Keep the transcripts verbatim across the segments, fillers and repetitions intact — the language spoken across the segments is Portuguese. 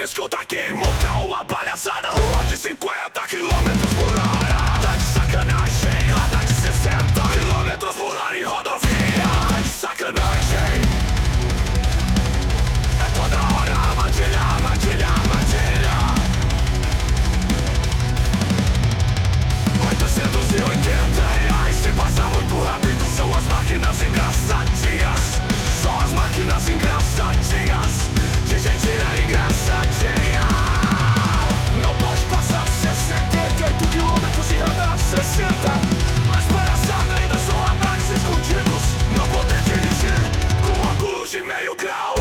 escuta aqui, monta uma palhaçada. Rua de cinquenta quilômetros por hora. Tá de sacanagem, roda de sessenta quilômetros por hora em rodovia. Tá de sacanagem. É toda hora armadilha, armadilha, armadilha. Oitocentos e oitenta reais se passa muito rápido. São as máquinas engraçadinhas. Só as máquinas engraçadinhas. De gente engraçadinha. Não pode passar sessenta e oito quilômetros e andar sessenta. Mas palhaçada ainda são ataques escondidos. Não poder dirigir com ângulos de meio grau.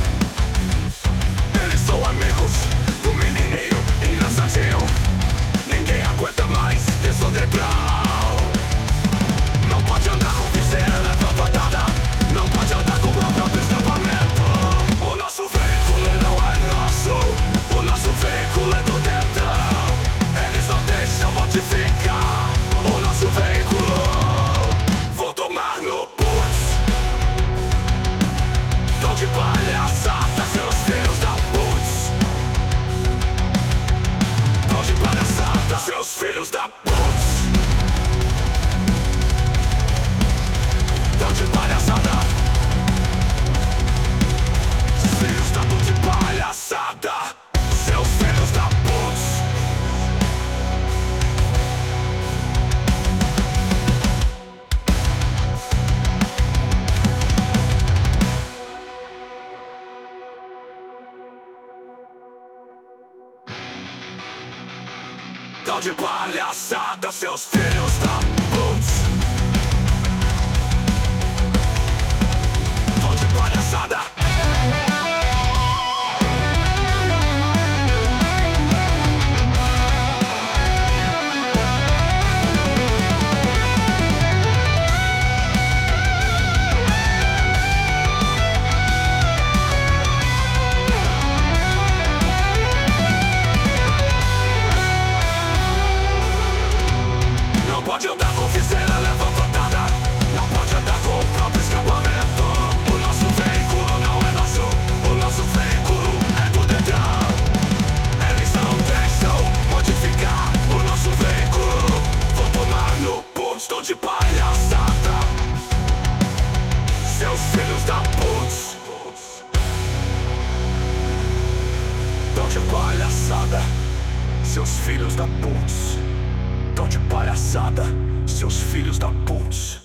Eles são amigos do menininho engraçadinho. Ninguém aguenta mais descer o degrau. Não pode andar com viseira levantada. Não pode andar com o próprio escapamento. O nosso veículo não é nosso. O nosso veículo é do dentão. Eles não deixam modificar o nosso veículo. Vou tomar no putz. Tão de palhaçada, seus filhos da putz. Tão de palhaçada, seus filhos da putz. Tão de palhaçada. Filhos da putz de palhaçada. Seus filhos da putz. Tão de palhaçada, seus filhos da putz. Tão de palhaçada. Não pode andar com viseira levantada. Não pode andar com o próprio escapamento. O nosso veículo não é nosso. O nosso veículo é do dentão. Eles não deixam modificar o nosso veículo. Vou tomar no putz, tô de palhaçada. Seus filhos da putz. Tão de palhaçada. Seus filhos da putz. Tão de palhaçada, seus filhos da putz.